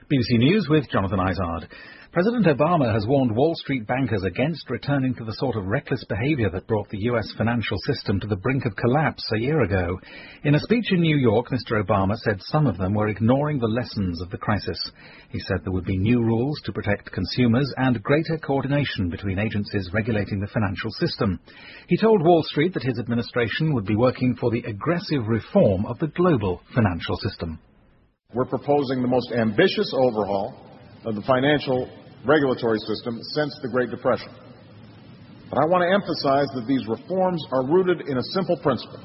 BBC News with Jonathan Izard. President Obama has warned Wall Street bankers against returning to the sort of reckless behavior that brought the U.S. financial system to the brink of collapse a year ago. In a speech in New York, Mr. Obama said some of them were ignoring the lessons of the crisis. He said there would be new rules to protect consumers and greater coordination between agencies regulating the financial system. He told Wall Street that his administration would be working for the aggressive reform of the global financial system. We're proposing the most ambitious overhaul of the financial regulatory system since the Great Depression. But I want to emphasize that these reforms are rooted in a simple principle.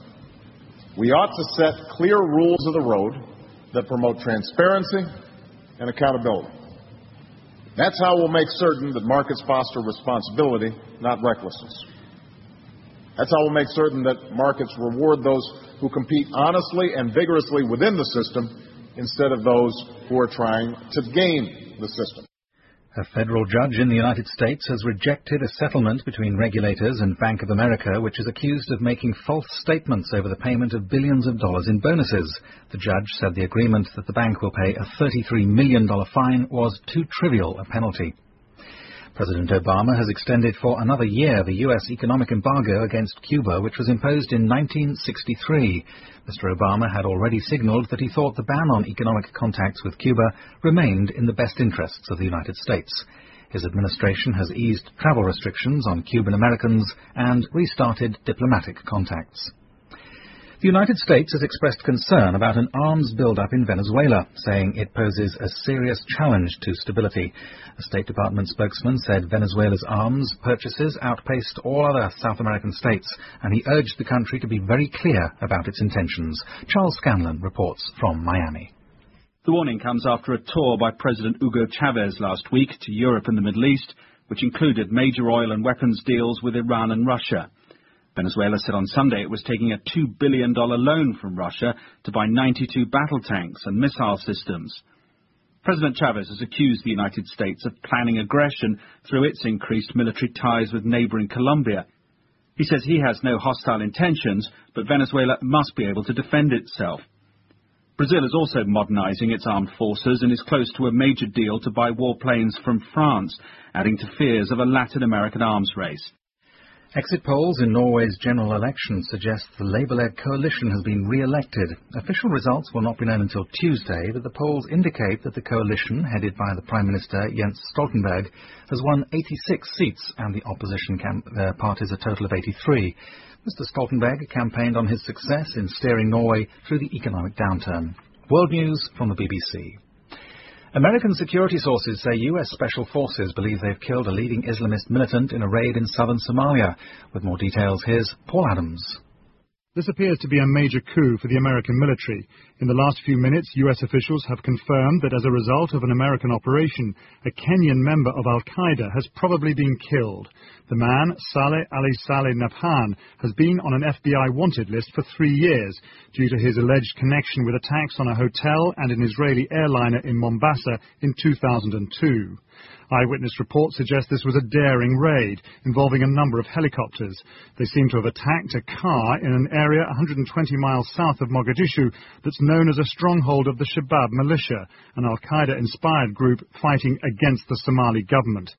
We ought to set clear rules of the road that promote transparency and accountability. That's how we'll make certain that markets foster responsibility, not recklessness. That's how we'll make certain that markets reward those who compete honestly and vigorously within the system instead of those who are trying to game the system. A federal judge in the United States has rejected a settlement between regulators and Bank of America, which is accused of making false statements over the payment of billions of dollars in bonuses. The judge said the agreement that the bank will pay a $33 million fine was too trivial a penalty. President Obama has extended for another year the U.S. economic embargo against Cuba, which was imposed in 1963. Mr. Obama had already signaled that he thought the ban on economic contacts with Cuba remained in the best interests of the United States. His administration has eased travel restrictions on Cuban Americans and restarted diplomatic contacts. The United States has expressed concern about an arms build-up in Venezuela, saying it poses a serious challenge to stability. A State Department spokesman said Venezuela's arms purchases outpaced all other South American states, and he urged the country to be very clear about its intentions. Charles Scanlon reports from Miami. The warning comes after a tour by President Hugo Chavez last week to Europe and the Middle East, which included major oil and weapons deals with Iran and Russia. Venezuela said on Sunday it was taking a $2 billion loan from Russia to buy 92 battle tanks and missile systems. President Chavez has accused the United States of planning aggression through its increased military ties with neighboring Colombia. He says he has no hostile intentions, but Venezuela must be able to defend itself. Brazil is also modernizing its armed forces and is close to a major deal to buy warplanes from France, adding to fears of a Latin American arms race. Exit polls in Norway's general election suggest the Labour-led coalition has been re-elected. Official results will not be known until Tuesday, but the polls indicate that the coalition, headed by the Prime Minister Jens Stoltenberg, has won 86 seats and the opposition parties a total of 83. Mr. Stoltenberg campaigned on his success in steering Norway through the economic downturn. World News from the BBC. American security sources say U.S. Special Forces believe they've killed a leading Islamist militant in a raid in southern Somalia. With more details, here's Paul Adams. This appears to be a major coup for the American military. In the last few minutes, U.S. officials have confirmed that as a result of an American operation, a Kenyan member of Al-Qaeda has probably been killed. The man, Saleh Ali Saleh Nabhan, has been on an FBI wanted list for 3 years due to his alleged connection with attacks on a hotel and an Israeli airliner in Mombasa in 2002. Eyewitness reports suggest this was a daring raid involving a number of helicopters. They seem to have attacked a car in an area 120 miles south of Mogadishu that's known as a stronghold of the Shabab militia, an Al-Qaeda-inspired group fighting against the Somali government.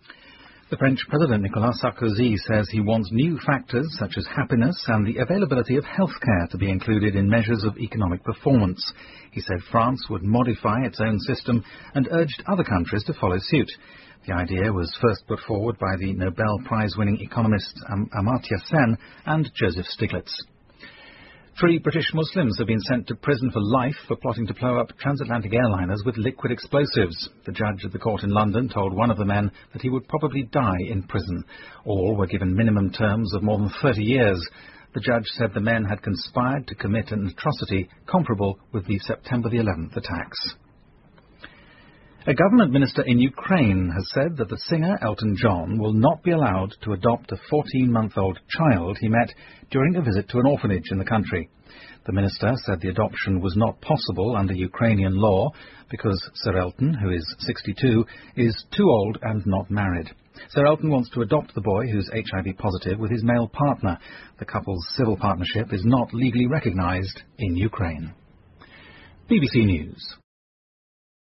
The French President Nicolas Sarkozy says he wants new factors such as happiness and the availability of healthcare to be included in measures of economic performance. He said France would modify its own system and urged other countries to follow suit. The idea was first put forward by the Nobel Prize-winning economists Amartya Sen and Joseph Stiglitz. 3 British Muslims have been sent to prison for life for plotting to blow up transatlantic airliners with liquid explosives. The judge at the court in London told one of the men that he would probably die in prison. All were given minimum terms of more than 30 years. The judge said the men had conspired to commit an atrocity comparable with the September the 11th attacks. A government minister in Ukraine has said that the singer Elton John will not be allowed to adopt a 14-month-old child he met during a visit to an orphanage in the country. The minister said the adoption was not possible under Ukrainian law because Sir Elton, who is 62, is too old and not married. Sir Elton wants to adopt the boy, who's HIV positive, with his male partner. The couple's civil partnership is not legally recognised in Ukraine. BBC News.